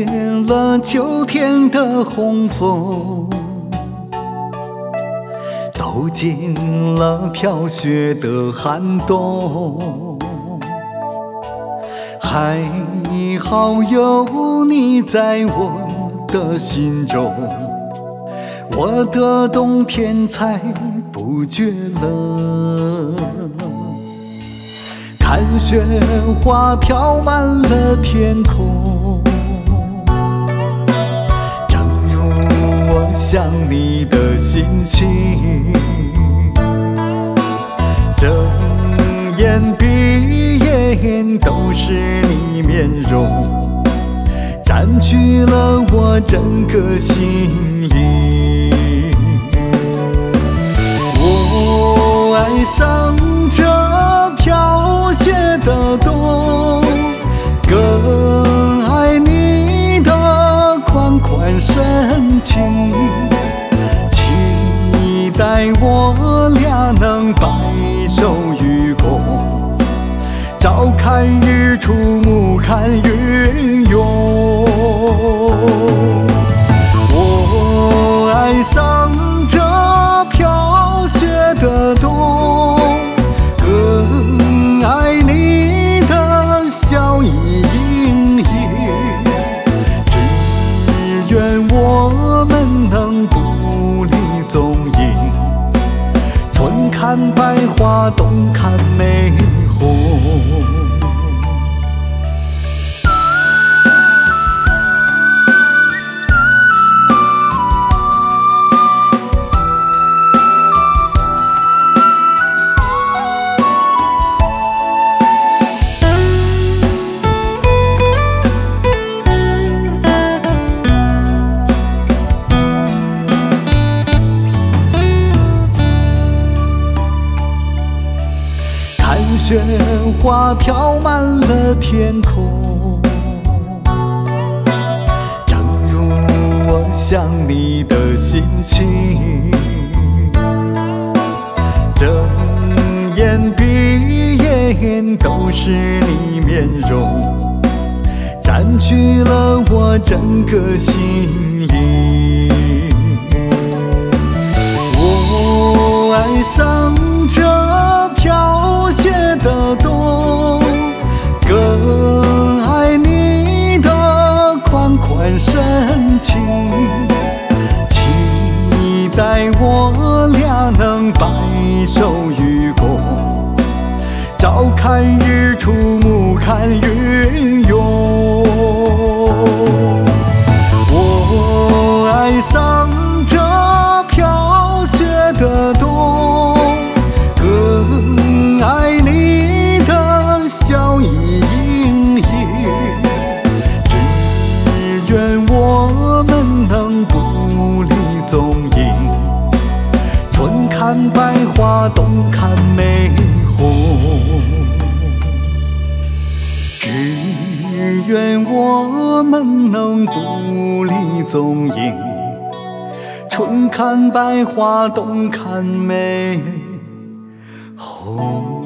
了秋天的红枫，走进了飘雪的寒冬。还好有你在我的心中，我的冬天才不觉冷。看雪花飘满了天空，正如我想你的心情。睁眼闭眼都是你面容，占据了我整个心灵。我爱上这飘雪的冬，更爱你的款款深情，期待我俩能白首与共，朝看日出，暮看云涌。我爱上这飘雪的冬，更爱你的笑意盈盈。只愿我们能不离踪影，春看百花，冬看梅红。雪花飘满了天空，正如我想你的心情。睁眼闭眼都是你面容，占据了我整个心灵。我爱上这飘雪的冬，更爱你的款款深情，期待我俩能白首与共，朝看日出，暮看云涌。我爱上这飘雪的冬，更爱你的笑意盈盈。只愿我们能不离踪影，春看百花，冬看梅红。只愿我们能不离踪影，春看百花，冬看梅红。